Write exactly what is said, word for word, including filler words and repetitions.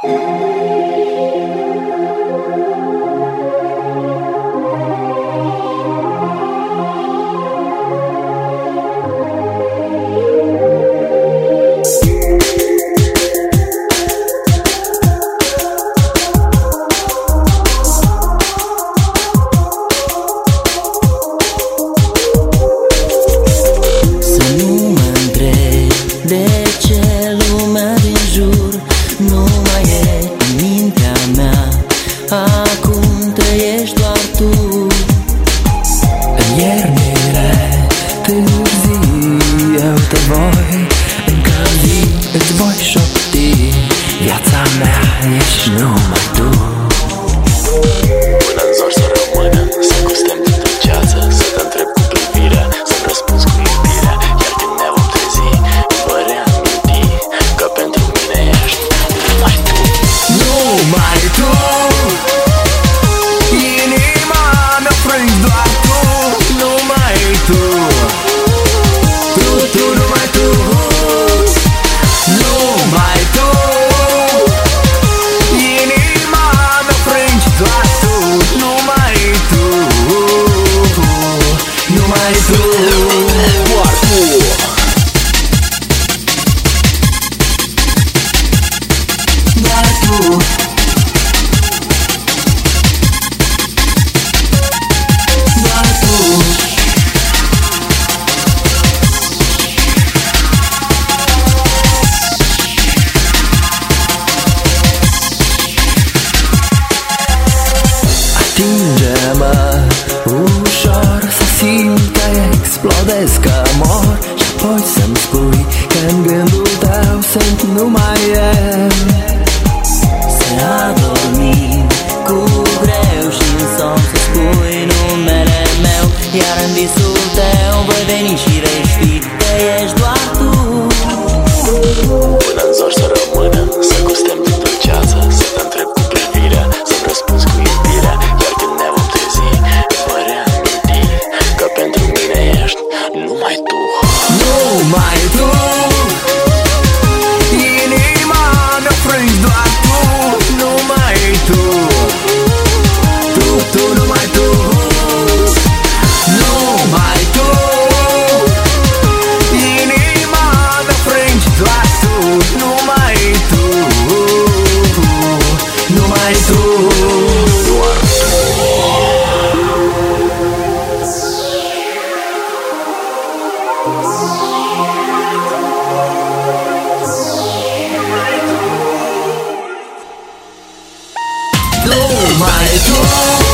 Acum trăiești doar tu. În iernile târzii eu te voi încălzi, îți voi șopti: viața mea ești numai tu. Până în zor să rămână, să gustem de dulceață, să te întreb cu privirea, să-mi răspunzi cu iubirea. Iar când ne vom trezi, îmi voi reaminti că pentru mine ești numai tu. Numai tu. Inima mea frângi doar tu. Numai tu. Tu, tu, numai tu. Numai tu. Inima mea frângi doar tu. Numai tu. Numai tu. Doar tu. Doar tu. Atinge-mă ușor, să simt că explodez, că mor, și apoi să-mi spui că în gândul tău sunt numai eu. Să adormim cu greu și în somn să spui numele meu. Iar în visul tău voi veni și vei ști că ești doar tu. Până în zor să rămână, să gustem de dulceață, să te întreb cu privirea, să-mi răspunzi cu iubirea. Iar când ne vom trezi, îmi voi reaminti că pentru mine ești numai tu. Numai tu. Inima mea frângi doar tu. Numai tu. Tu, tu, numai tu. Numai tu. Inima mea frângi doar tu. Numai tu. Numai tu. Doar Numai tu.